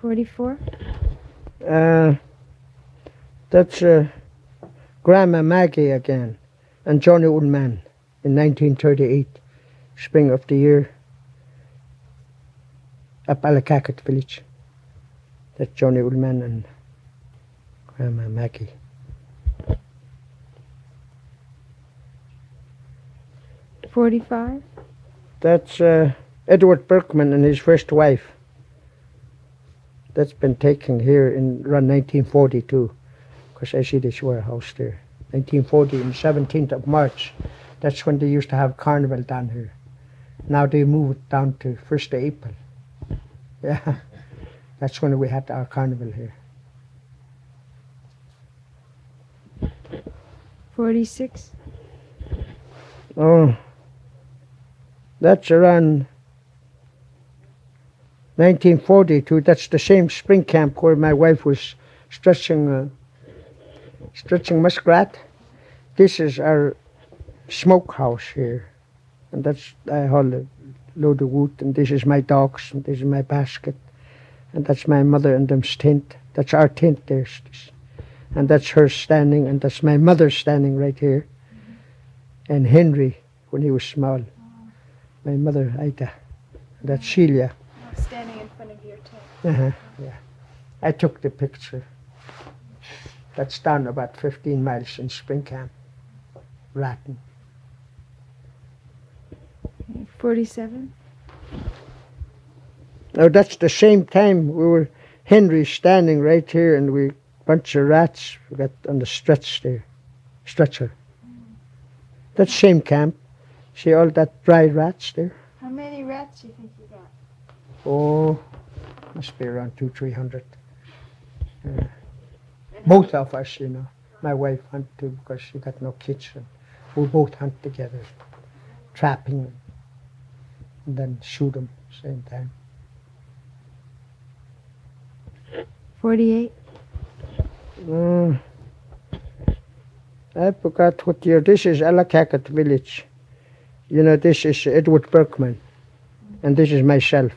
44. That's Grandma Maggie again, and Johnny Oldman in 1938, spring of the year, at Ballacaccat village. That's Johnny Oldman and Grandma Maggie. $45. That's Edward Berkman and his first wife. That's been taken here in around 1942, because I see this warehouse there. 1940, on the 17th of March. That's when they used to have carnival down here. Now they moved it down to 1st of April. Yeah, that's when we had our carnival here. 46. Oh, that's around 1942. That's the same spring camp where my wife was stretching muskrat. This is our smokehouse here, and that's I haul a load of wood. And this is my dogs, and this is my basket, and that's my mother and them's tent. That's our tent there, and that's her standing, and that's my mother standing right here, and Henry when he was small. My mother Ida, that's Celia. Standing in front of your tent. Yeah, I took the picture. That's down about 15 miles in Spring Camp, Ratton. 47. Now that's the same time we were Henry standing right here, and we bunch of rats we got on the stretcher. That same camp. See all that dry rats there? How many rats do you think you got? Oh, must be around 200-300. Both of us, you know. My wife hunt too because she got no kitchen. We both hunt together, trapping and then shoot them same time. 48. I forgot what year. This is Allakakat village. You know, this is Edward Berkman, and this is myself.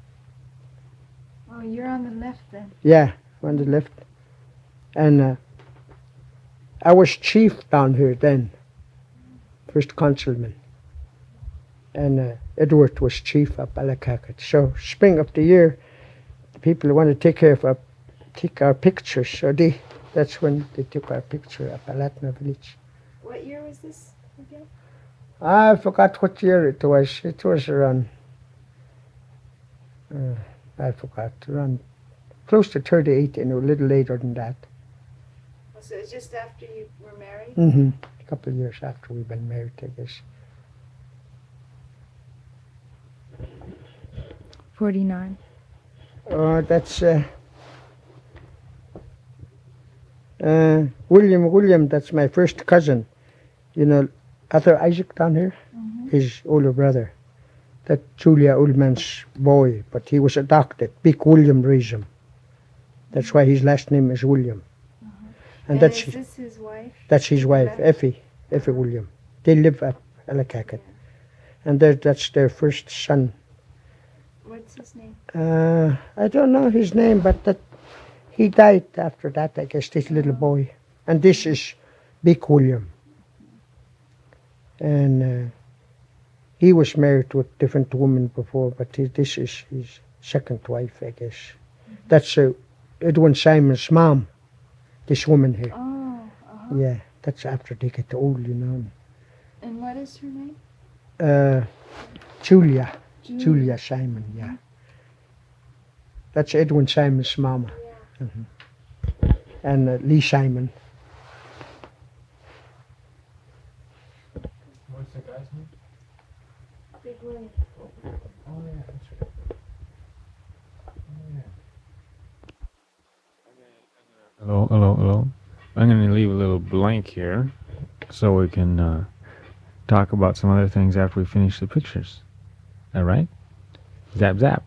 Oh, you're on the left then. Yeah, on the left. And I was chief down here then, first consulman. And Edward was chief of Allakakat. So spring of the year, the people want to take our pictures. So that's when they took our picture at Palatna village. What year was this again? I forgot what year it was. It was around, around close to 38 and a little later than that. Oh, so it's just after you were married? Mm-hmm. A couple of years after we've been married, I guess. 49. That's William, that's my first cousin. You know, Arthur Isaac down here, his older brother. That Julia Oldman's boy, but he was adopted. Big William raised him. That's why his last name is William. And is this his wife? That's his wife, Effie William. They live at Allakakat. And that's their first son. What's his name? I don't know his name, but he died after that, I guess, this little boy. And this is Big William. And he was married to a different woman before, but this is his second wife, I guess. That's Edwin Simon's mom, this woman here. Oh, Yeah, that's after they get old, you know. And what is her name? Julia Simon, yeah. That's Edwin Simon's mama. Yeah. And Lee Simon. What's the guy's name? Big William. Oh yeah, that's right. Oh, yeah. Hello. I'm going to leave a little blank here so we can talk about some other things after we finish the pictures. All right? Zap, zap.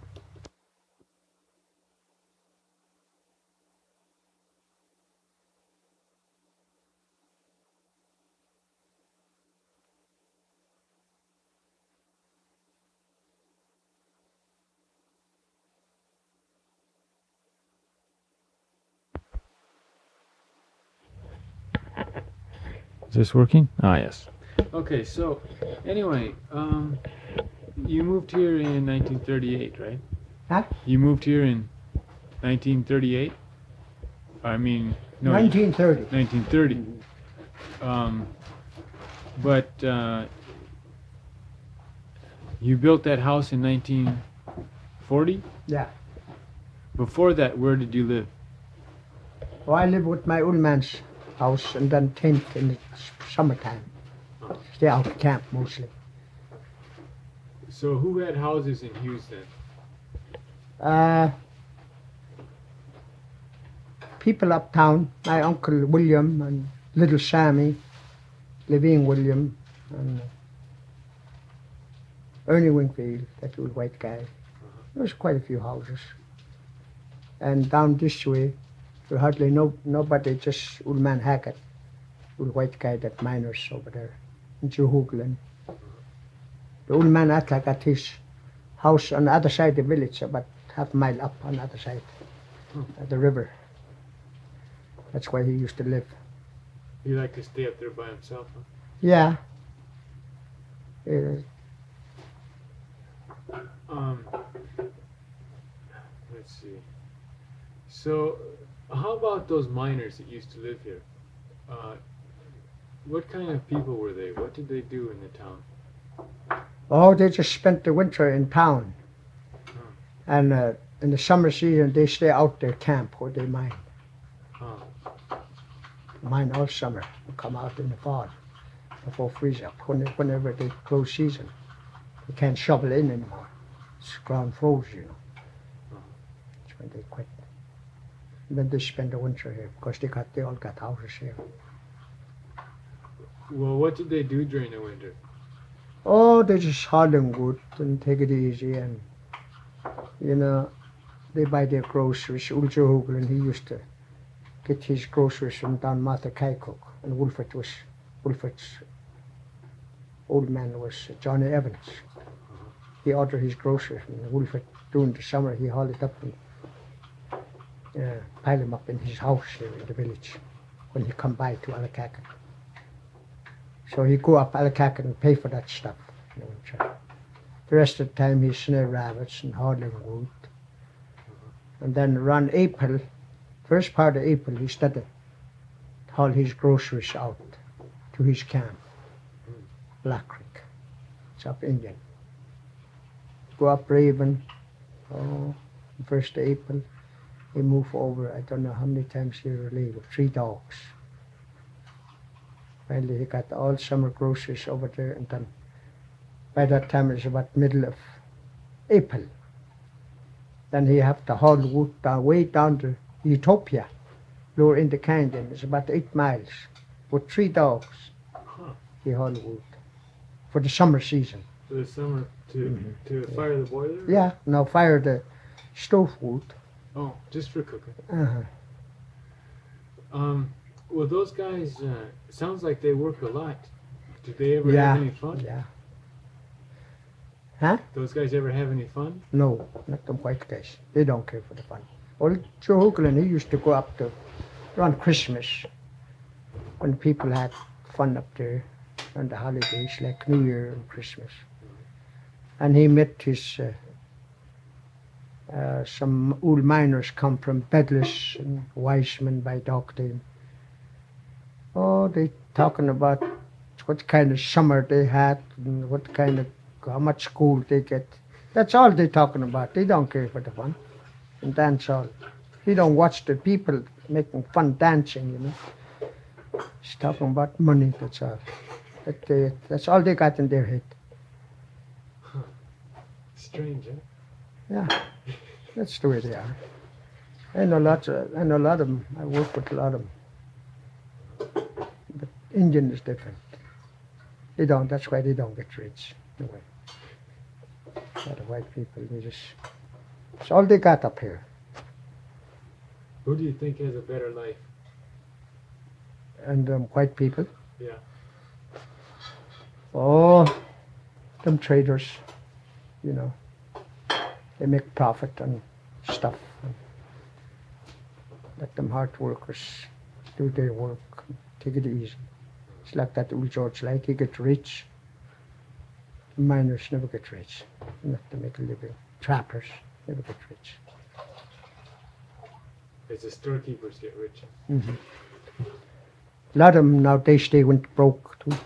this working? Ah, yes. Okay, so anyway, you moved here in 1938, right? Huh? You moved here in 1938? I mean, no, 1930. 1930. But you built that house in 1940? Yeah. Before that, where did you live? Well, I live with my old man's house and then tent in the summertime. Stay out of camp mostly. So who had houses in Houston? People uptown, my Uncle William and Little Sammy, Levine William, and Ernie Wingfield, that old white guy. There was quite a few houses. And down this way, there hardly nobody, just old man Hackett, old white guy that miners over there in Jehoogland. The old man Atla got his house on the other side of the village, about half a mile up on the other side, at the river. That's where he used to live. He liked to stay up there by himself, huh? Yeah. Let's see. So, how about those miners that used to live here? What kind of people were they? What did they do in the town? Oh, they just spent the winter in town. And in the summer season, they stay out their camp where they mine. Mine all summer, come out in the fall before freeze up. Whenever they close season, they can't shovel in anymore. It's ground froze, you know. That's when they quit. And then they spend the winter here because they all got houses here. Well, what did they do during the winter? Oh, they just haul them wood and take it easy, and you know, they buy their groceries. Old Joe Hoagland, he used to get his groceries from down Martha Kycook, and Wolfert's old man was Johnny Evans. He ordered his groceries from Wolfert during the summer. He hauled it up and pile them up in his house here in the village when he come by to Alakakan. So he go up Alakakan and pay for that stuff in the winter. The rest of the time he snare rabbits and hauling wood. And then around April, first part of April, he started to haul his groceries out to his camp, Black Creek. It's up Indian. Go up Raven, first of April, he move over, I don't know how many times he relieved, 3 dogs. Finally, he got all summer groceries over there, and then by that time it's about middle of April. Then he have to haul wood way down to Utopia, lower in the canyon. It's about 8 miles with 3 dogs. He haul wood for the summer season. For the summer to fire the boiler? Yeah, now fire the stove wood. Oh, just for cooking. Well, those guys, sounds like they work a lot. Did they ever have any fun? Yeah. Huh? Those guys ever have any fun? No, not them white guys. They don't care for the fun. Old Joe Hoagland, he used to go up to around Christmas when people had fun up there on the holidays like New Year and Christmas. And he met his some old miners come from Bedlis and Weissman by Dogdale. Oh, they talking about what kind of summer they had and what kind of how much school they get. That's all they talking about. They don't care for the fun and dance all. He don't watch the people making fun dancing, you know. He's talking about money. That's all. That's all they got in their head. Strange, huh? Yeah, that's the way they are. I know a lot of them. I work with a lot of them. But Indian is different. They don't. That's why they don't get rich. No way. A lot of white people, it's all they got up here. Who do you think has a better life? And white people. Yeah. Oh, them traders, you know, they make profit on stuff. Let them hard workers do their work, take it easy. It's like that old George, like he gets rich. Miners never get rich. Not to make a living. Trappers never get rich. It's the storekeepers get rich. Mm-hmm. A lot of them nowadays they went broke too.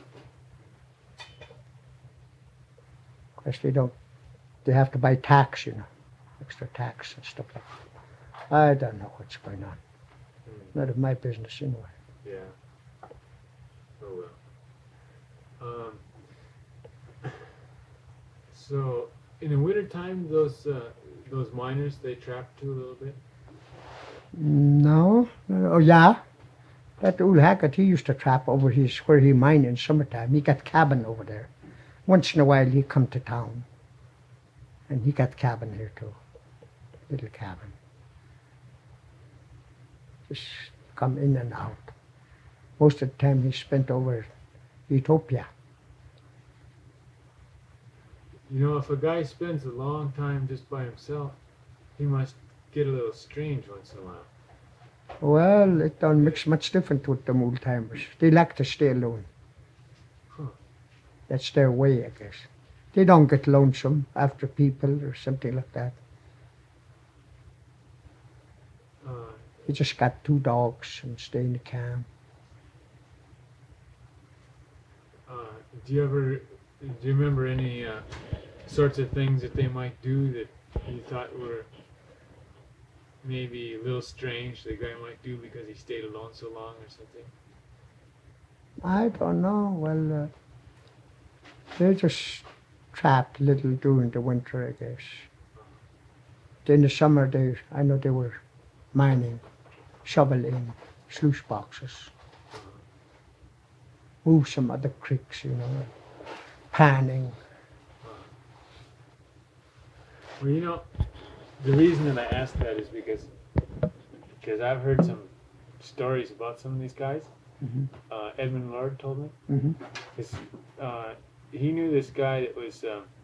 Because they have to buy tax, extra tax and stuff like that. I don't know what's going on. None of my business anyway. Yeah. Oh well. So in the wintertime, those miners they trap too a little bit. No. Oh yeah. That old Hackett, he used to trap over where he mined in summertime. He got cabin over there. Once in a while he come to town. And he got cabin here too. Little cabin. Just come in and out. Most of the time he spent over Ethiopia. If a guy spends a long time just by himself, he must get a little strange once in a while. Well, it don't mix much different with them old timers. They like to stay alone. Huh. That's their way, I guess. They don't get lonesome after people or something like that. He just got 2 dogs and stay in the camp. Do you remember any sorts of things that they might do that you thought were maybe a little strange the guy might do because he stayed alone so long or something? I don't know. Well, they just trapped little during the winter, I guess. In the summer, I know they were mining, shoveling sluice boxes. Move some other creeks, panning. Well, the reason that I asked that is because I've heard some stories about some of these guys. Mm-hmm. Edmund Lord told me. Mm-hmm. He knew this guy that was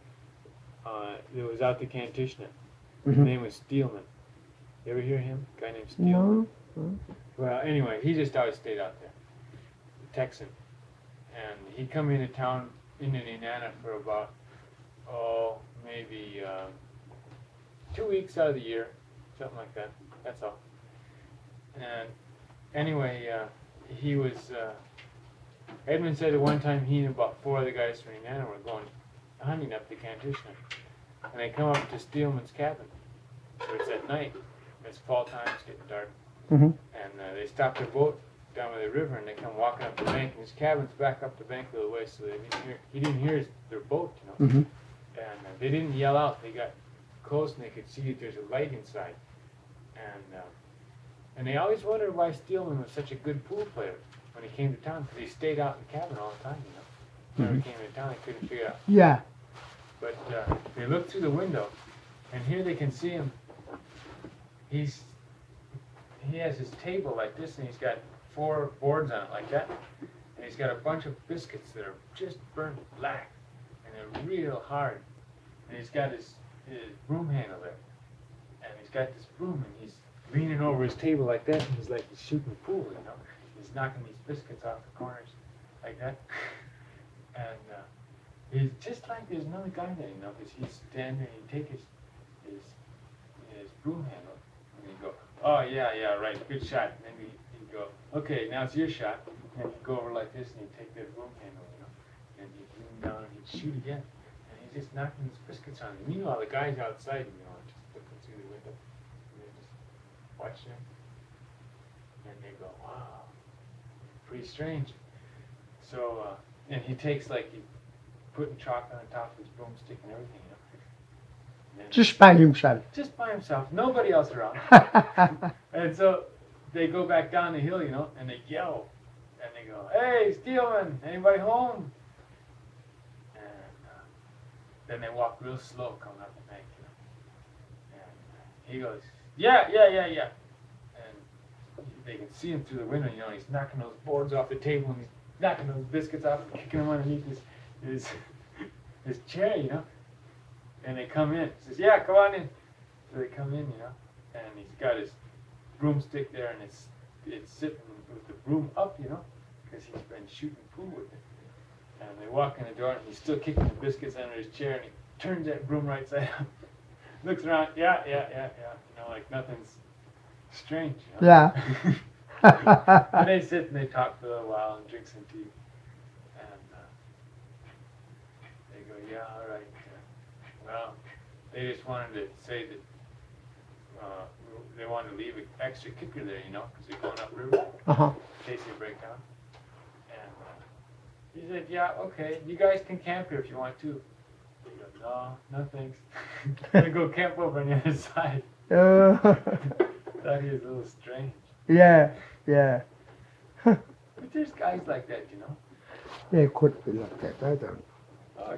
out to Kantishna. His Mm-hmm. name was Steelman. You ever hear him? A guy named Steelman? No. Well, anyway, he just always stayed out there. Texan. And he'd come into town in Indiana for about, maybe 2 weeks out of the year, something like that. That's all. And anyway, he was, Edmund said at one time he and about 4 other guys from Indiana were going hunting up to Kantishna. And they come up to Steelman's cabin. So it's at night. It's fall time, it's getting dark. Mm-hmm. And they stopped their boat down by the river and they come walking up the bank. And his cabin's back up the bank a little way, so he didn't hear their boat, Mm-hmm. And they didn't yell out. They got close and they could see that there's a light inside. And they always wondered why Steelman was such a good pool player when he came to town, because he stayed out in the cabin all the time, Whenever he came to town, they couldn't figure out. Yeah. But they look through the window, and here they can see him. He has his table like this, and he's got 4 boards on it like that, and he's got a bunch of biscuits that are just burnt black, and they're real hard. And he's got his broom handle there, and he's got this broom, and he's leaning over his table like that, and he's shooting pool, He's knocking these biscuits off the corners like that, and he's just like there's another guy there, because he's standing, and he take his broom handle, and he'd go, oh yeah, right, good shot, and then he'd go, okay, now it's your shot, and he'd go over like this, and he'd take that broom handle, and he'd lean down, and he'd shoot again, and he's just knocking these biscuits on him. Meanwhile, the guys outside, just looking through the window, and they're just watching him, and they go, wow, pretty strange. So, and he takes he's putting chalk on the top of his broomstick and everything, And Just by himself. just by himself, nobody else around. And so they go back down the hill, and they yell, and they go, "Hey, Steelman, anybody home?" And then they walk real slow coming up the bank, And he goes, "Yeah." And they can see him through the window, and he's knocking those boards off the table, and he's knocking those biscuits off and kicking them underneath his chair, And they come in. He says, "Yeah, come on in." So they come in, and he's got his broomstick there, and it's sitting with the broom up, because because he's been shooting pool with it. And they walk in the door, and he's still kicking the biscuits under his chair, and he turns that broom right side up, looks around, yeah. You know, like nothing's strange. You know? Yeah. And they sit and they talk for a little while and drink some tea. And they go, yeah, all right. Well, they just wanted to say that they wanted to leave an extra kicker there, you know, because they're going upriver Uh-huh. in case they break down. And he said, yeah, okay, you guys can camp here if you want to. They go, no thanks. I'm going to go camp over on the other side. Thought he was a little strange. Yeah. But there's guys like that, you know. They could be like that, I don't Oh,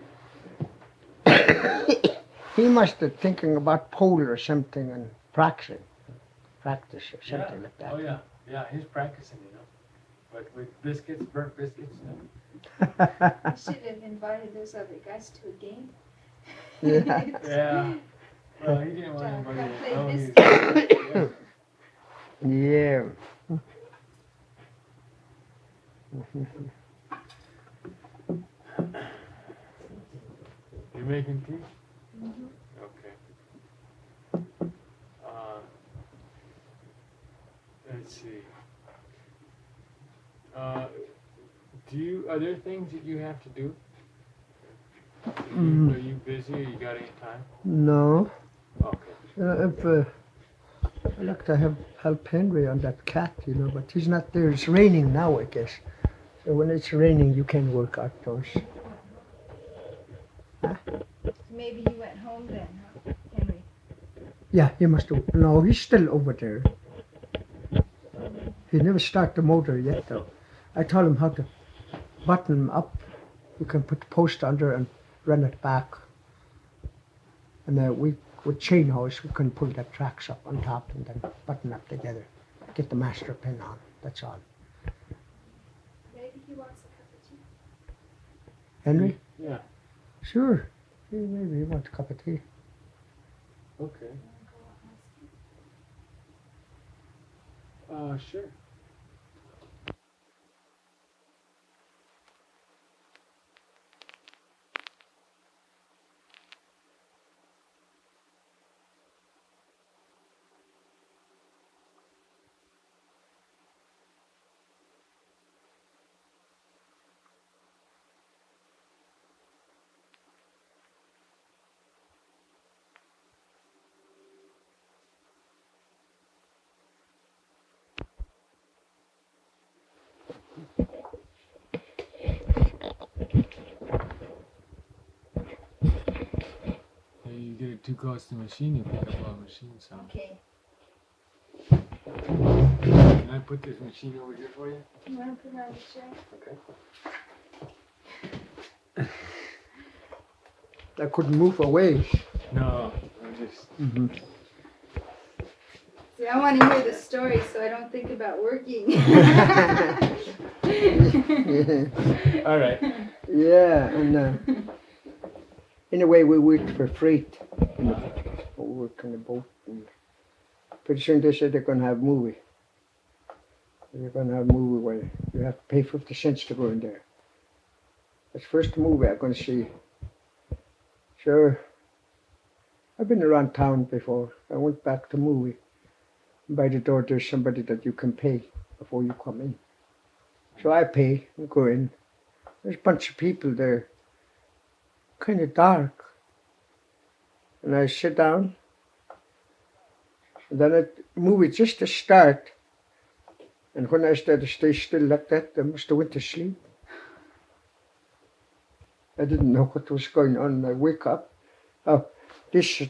know. He must have thinking about pole or something and practice or something like that. Oh, yeah, he's practicing, you know. But with biscuits, burnt biscuits, you know. You should have invited those other guys to a game. Yeah. Yeah. Well, he didn't want Come anybody play to know biscuits. Yeah. You making tea? Mhm. Okay. Let's see. Are there things that you have to do? Are you busy or you got any time? No. Okay. I like to help Henry on that cat, you know, but he's not there. It's raining now, I guess. So when it's raining, you can work outdoors. Maybe he went home then, huh, Henry? Yeah, he must have. No, he's still over there. He never started the motor yet, though. I told him how to button him up. You can put the post under and run it back. And with chain hose, we can pull the tracks up on top and then button up together. Get the master pin on. That's all. Maybe he wants a cup of tea. Henry? Yeah. Sure. Maybe he wants a cup of tea. Okay. You wanna go ask him? Sure. You get it too close to the machine, you pick up all the machine sound. Okay. Can I put this machine over here for you? You wanna put it on the chair? Okay. I couldn't move away. No, I'm just. See, I wanna hear the story so I don't think about working. All right. Yeah, and in a way we worked for freight. We worked on the boat. And pretty soon they said they're going to have a movie. They're going to have a movie where you have to pay 50 cents to go in there. That's the first movie I'm going to see. Sure, I've been around town before. I went back to movie. By the door there's somebody that you can pay before you come in. So I pay and go in. There's a bunch of people there. Kind of dark. And I sit down. And then the movie just to start. And when I started to stay still like that, I must have went to sleep. I didn't know what was going on. I wake up. Oh, this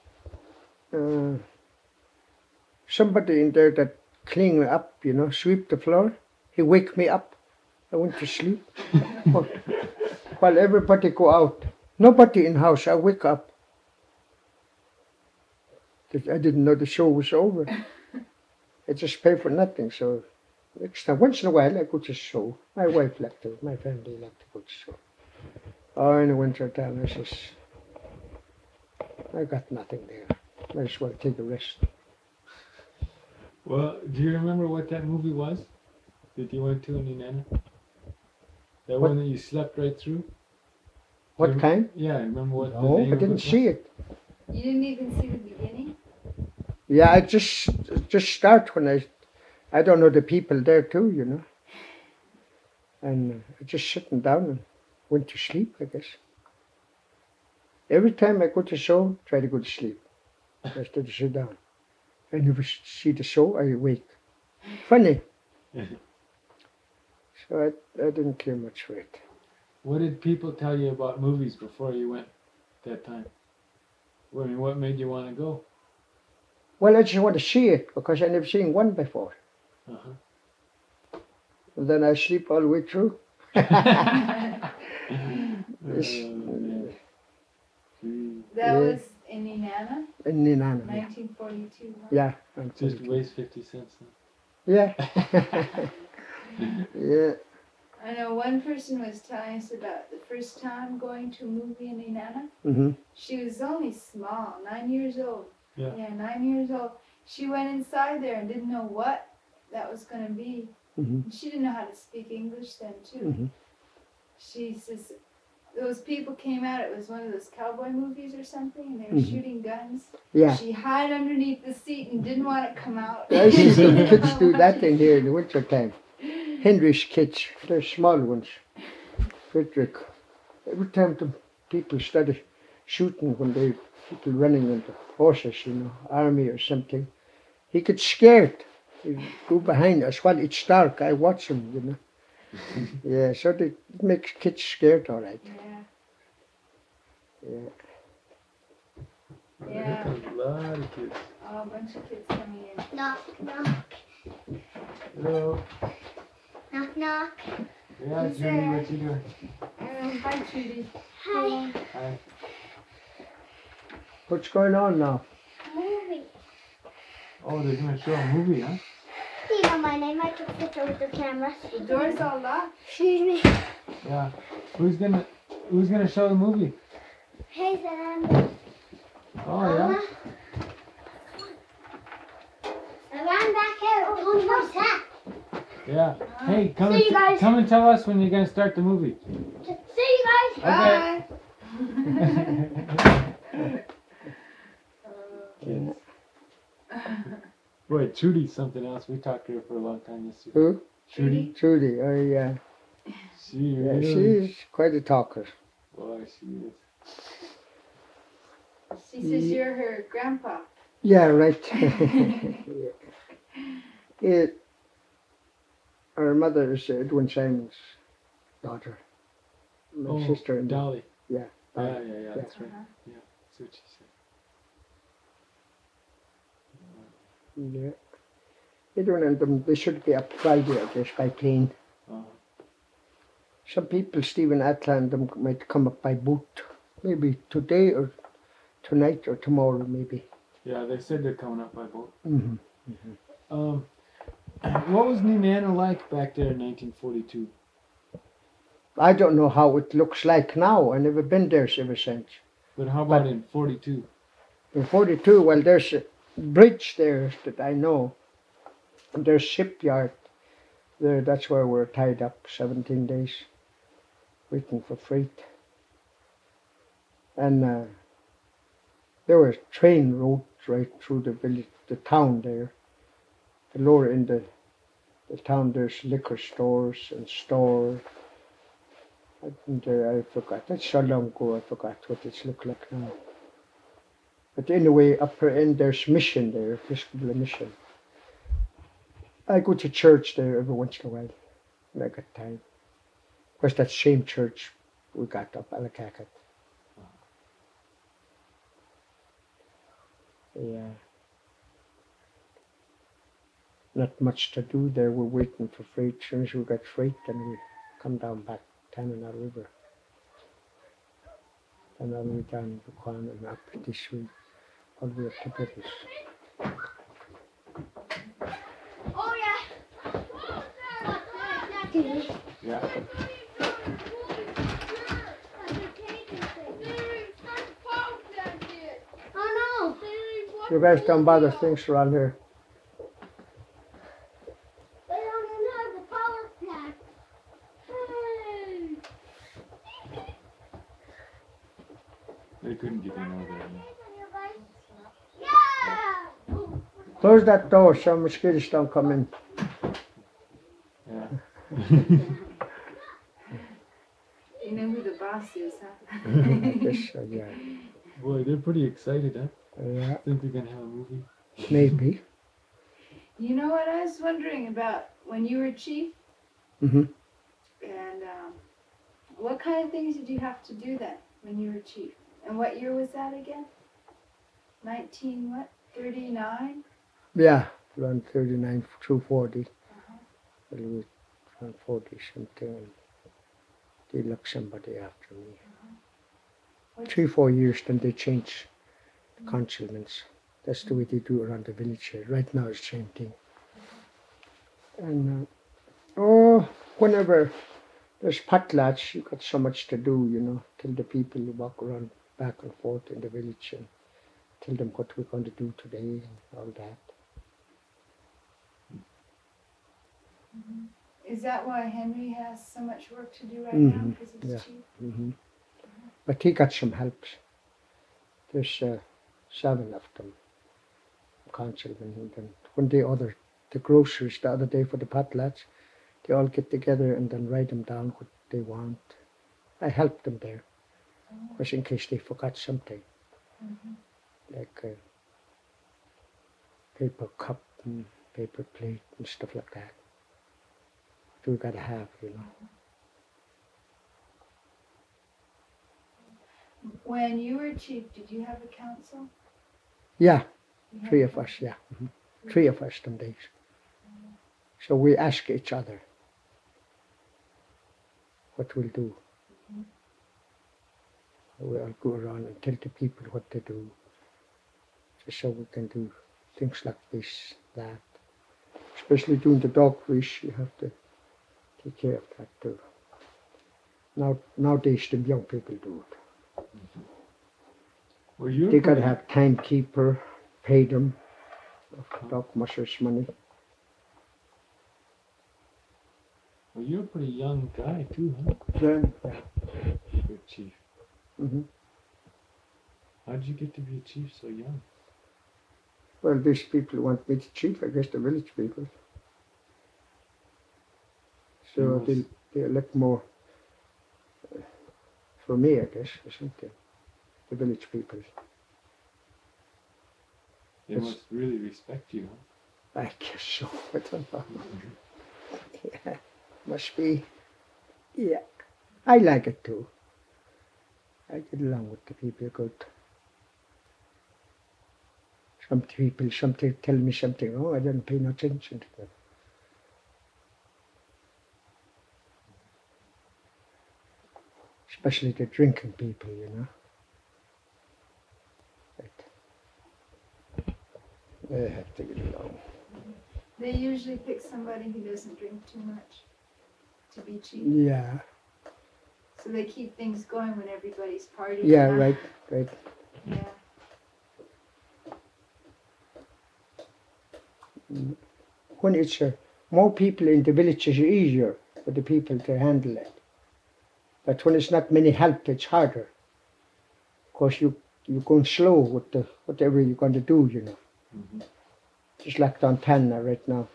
somebody in there that clean up, you know, sweep the floor. He wake me up. I went to sleep. While everybody go out. Nobody in house. I wake up. I didn't know the show was over. I just pay for nothing. So next time, once in a while, I go to show. My wife liked to. My family liked to go to show. Oh, in the winter time, I says, I got nothing there. Might as well take a rest. Well, do you remember what that movie was? that you went to in Nenana? That What? one that you slept right through? What Rem- kind? Yeah, remember what the No, name I of didn't it see it. You didn't even see the beginning? Yeah, I just start when I don't know the people there too, you know. And just sitting down and went to sleep, I guess. Every time I go to show, try to go to sleep. Instead of sit down. I never see the show, I wake. Funny. So I didn't care much for it. What did people tell you about movies before you went that time? I mean, what made you want to go? Well, I just want to see it because I never seen one before. Uh-huh. And then I sleep all the way through. Man. Gee, That Yeah. was in Nenana, In Nenana. 1942. Huh? Yeah. just waste 50 cents. Yeah. Yeah. I know one person was telling us about the first time going to a movie in Nenana. Mm-hmm. She was only small, 9 years old. Yeah. Yeah, 9 years old. She went inside there and didn't know what that was going to be. Mm-hmm. She didn't know how to speak English then, too. Mm-hmm. She says, those people came out, it was one of those cowboy movies or something, and they were Mhm. shooting guns. Yeah. She hid underneath the seat and didn't want it to come out. I see She some didn't kids want do to that watch in it. here in the winter time. Henry's kids, they're small ones. Frederick. Every time the people started shooting when they people running on the horses, you know, army or something, he gets scared. He go behind us while it's dark. I watch him, you know. Yeah, so it makes kids scared, all right. Yeah, Yeah. yeah. There's a lot of kids. Oh, a bunch of kids coming in. Knock, knock, Hello. knock, knock. Yeah, Who's Judy, there? what you doing? Hi, Trudy. Hi. Hi. What's going on now? Movie. Oh, they're gonna show a movie, huh? Do you know my name? I took a picture with the camera. The door's all locked. Excuse me. Yeah. Who's gonna show the movie? Hey, Zan. Oh yeah. Around back here. Oh, what's that? Yeah. Hey, come See you guys. come and tell us when you're gonna start the movie. See you guys. Bye. Kids. Boy, Trudy's something else. We talked to her for a long time yesterday. Who? Trudy. Trudy. Oh, yeah. She Yeah, really. she's quite a talker. Boy, she is. She says you're her grandpa. Yeah, right. Yeah. It, her mother is Edwin Simon's daughter. My Oh, sister and Dolly. Yeah. Yeah, that's right. Uh-huh. Yeah, that's what she said. Yeah. Edwin and them, they should be up Friday, I guess, by plane. Uh, Some people, Stephen Atla and them, might come up by boat. Maybe today or tonight or tomorrow, maybe. yeah, they said they're coming up by boat. Mm-hmm. What was Nenana like back there in 1942? I don't know how it looks like now. I never been there ever since. But how about But- in 42? In 42, well, there's a bridge there that I know. And there's shipyard there. That's where we're tied up 17 days, waiting for freight. And there were train roads right through the village, the town there. The lower end of the town, there's liquor stores and stores. And I forgot. That's so long ago. I forgot what it looked like now. But anyway, upper end there's mission there, Episcopal mission. I go to church there every once in a while when I got time. Of course, that same church we got up Alakakat. Yeah. Not much to do there. We're waiting for freight. As soon as we got freight, then we come down back Tanana River. And all the way down Buchan and up this way, all the way up to British. Oh, yeah. Excuse me. Yeah. Oh, no. You guys don't bother things around here. They don't even have the Close that door so mosquitoes don't come in. Yeah. You know who the boss is, huh? Yes, yeah. Boy, they're pretty excited, huh? Yeah, Think they're gonna have a movie? maybe. You know what I was wondering about when you were chief? Mhm. And what kind of things did you have to do then when you were chief? And what year was that again? 19 what? 39? Yeah, around 39 through 40. Well, it was around 40 something. And they elect somebody after me. What- 3-4 years, then they change the councilmans. That's the way they do around the village here. Right now, it's the same thing. And whenever there's potlatch, you got so much to do, you know. Tell the people you walk around back and forth in the village and tell them what we're going to do today and all that. Is that why Henry has so much work to do right now? Mhm, Because he's yeah. chief? But he got some help. There's 7 of them, councilmen. And then when they order the groceries the other day for the potlatch, they all get together and then write them down what they want. I helped them there, just in case they forgot something, like a paper cup and paper plate and stuff like that. We gotta have, you know. When you were chief, did you have a council? Yeah, You had 3 a of us, council? yeah. 3 of us some days. So we ask each other what we'll do. We all go around and tell the people what to do, just so we can do things like this, that. Especially doing the dog fish, you have to take care of that too. Nowadays, the young people do it. Well, you're They gotta pretty- have timekeeper, pay them of dog mushers money. Well, you're a pretty young guy too, huh? Then, yeah. Good chief. Mhm. How did you get to be a chief so young? Well, these people want me to chief, I guess the village people. So Yes. they elect more for me, I guess, or something. The village people. They Yes. must really respect you, huh? I guess so. I don't know. Yeah, must be. Yeah, I like it too. I get along with the people good. Some people, something tell me something wrong, I don't pay no attention to them. Especially the drinking people, you know. But they have to get along. They usually pick somebody who doesn't drink too much to be chief. Yeah, So they keep things going when everybody's partying. yeah, huh? right, right. Yeah. When it's more people in the village, it's easier for the people to handle it. But when it's not many help, it's harder. Because you're going slow with whatever you're going to do, you know. Just like Dontana right now.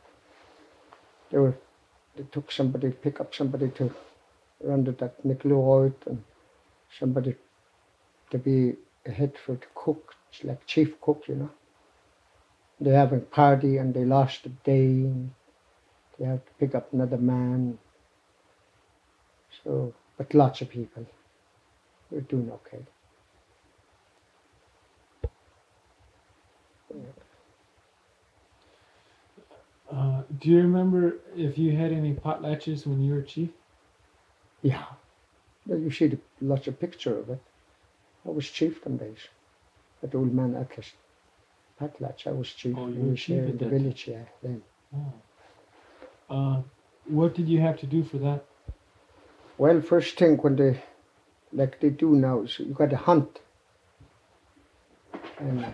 They took somebody, pick up somebody to run that Nickel and somebody to be a head for the cook, it's like chief cook, you know. They're having a party and they lost a day and they have to pick up another man. So, but lots of people. We're doing okay. Do you remember if you had any potlatches when you were chief? Yeah. Well, you see lots of picture of it. I was chief them days. That old man Atlas Patlatch, I was chief. Oh, you when were he was chief here at in the that village, yeah, then. Oh. What did you have to do for that? Well, first thing when they do now, is you got to hunt. And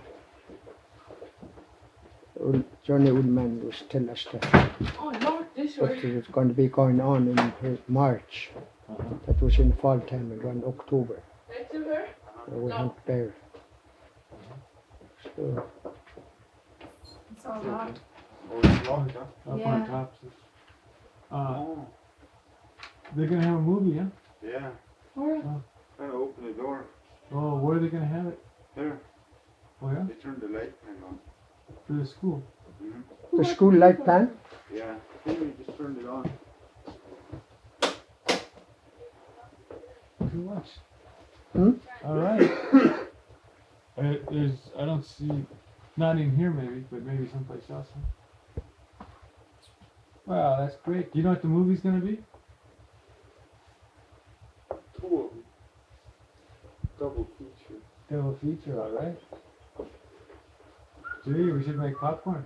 Johnny Oldman was telling us that what was going to be going on in March. That was in fall time, around October. We hunt bear. So It's all locked. Oh, it's locked, huh? Up Yeah. on top. Oh, They're gonna have a movie, huh? yeah. Where? Trying to open the door. Oh, where are they gonna have it? There. Oh yeah, They turned the light thing on. for the school. Mm-hmm. The school light plan? Yeah. I think we just turned it on. Too much. Hmm? All right. I don't see, not in here maybe, but maybe someplace else. Huh? Wow, that's great. Do you know what the movie's gonna be? 2 of them. Double feature. Double feature, all right. Gee, we should make popcorn.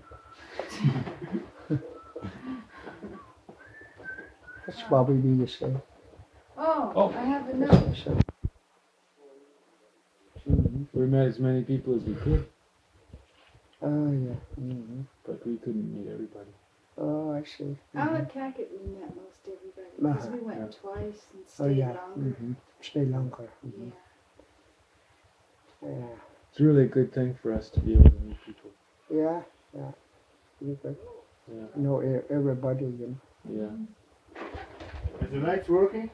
That's Bobby B, you say. Oh, Oh. I have a note. So, mhm. We met as many people as we could, Oh, yeah. Mm-hmm. but we couldn't meet everybody. Oh, I see. Out at Cackett, we met most everybody because we went Yeah. twice and Oh, stayed yeah. longer. Mm-hmm. Stay longer. Yeah. Yeah. It's really a good thing for us to be able to meet people. Yeah. You could Yeah, know everybody, you know. yeah. Is the lights working?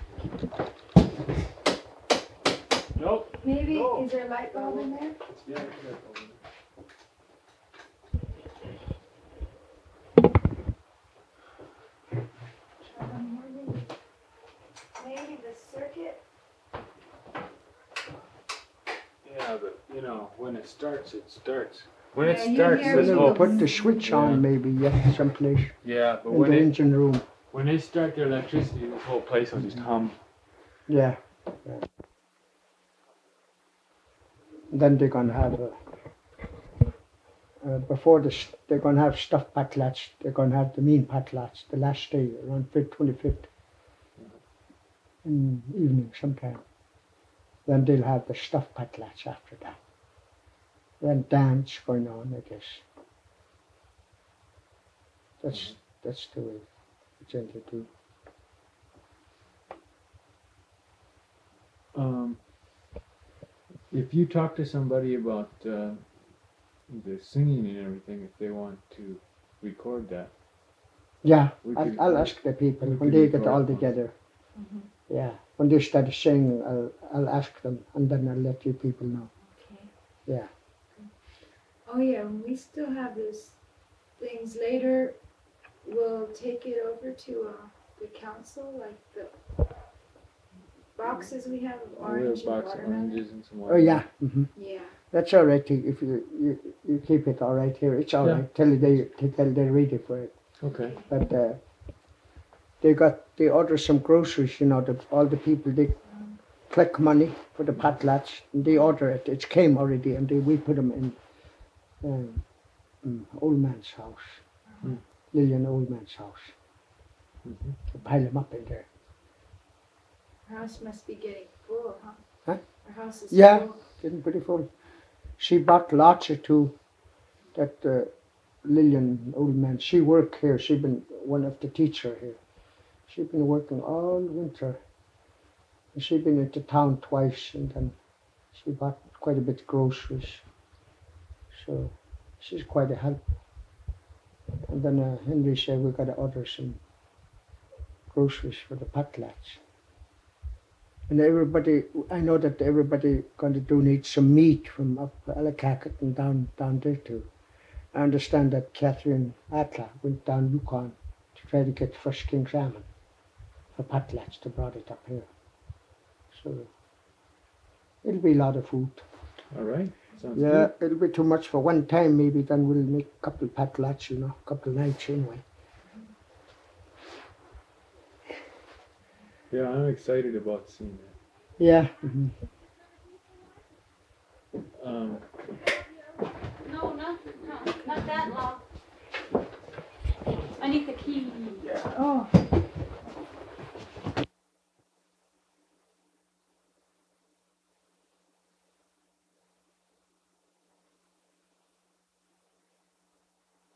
Nope. Maybe, No. is there a light bulb in there? Yeah. Maybe the circuit? Yeah, but you know, when it starts, it starts. When Yeah, it you starts, hear this it. whole Put the switch on, maybe, yeah, someplace yeah. But in when the it engine room. when they start their electricity, this whole place will just hum. Yeah. Then they're gonna have before they're gonna have stuffed patlats. They're gonna have the mean patlats the last day around 25th in evening sometime. Then they'll have the stuffed patlats after that. Then dance going on, I guess. That's the way it's going to do. If you talk to somebody about the singing and everything, if they want to record that, Yeah, We I'll, could- I'll ask the people we when could they get record all it. together. Mhm. Yeah, when they start singing, I'll ask them and then I'll let you people know. Okay. Yeah. Oh yeah, and we still have those things later. We'll take it over to the council, like the boxes we have of we have orange a and box of watermelon. oranges and some Oh watermelon. yeah. Yeah. That's all right. If you keep it all right here, it's all Yeah. right till they're ready for it. Okay. But they order some groceries. You know, all the people they collect money for the patlats. And they order it. It came already, and we put them in old man's house, Mm. Lillian old man's house. Mhm. They pile them up in there. Our house must be getting full, huh? Huh? Our house is Yeah. full. Getting pretty full. She bought lots of too. That Lillian old man. She worked here. She been one of the teacher here. She been working all winter. And she been into town twice, and then she bought quite a bit of groceries. So she's quite a help. And then Henry said we got to order some groceries for the patlats. And everybody, I know that everybody going to donate some meat from up Allakaket and down there too. I understand that Catherine Atla went down Yukon to try to get fresh king salmon for patlats to brought it up here. So it'll be a lot of food. All right. Sounds Yeah, good. it'll be too much for one time. Maybe then we'll make a couple patlats, you know, a couple nights anyway. Yeah, I'm excited about seeing that. Yeah. Um, No, not that long.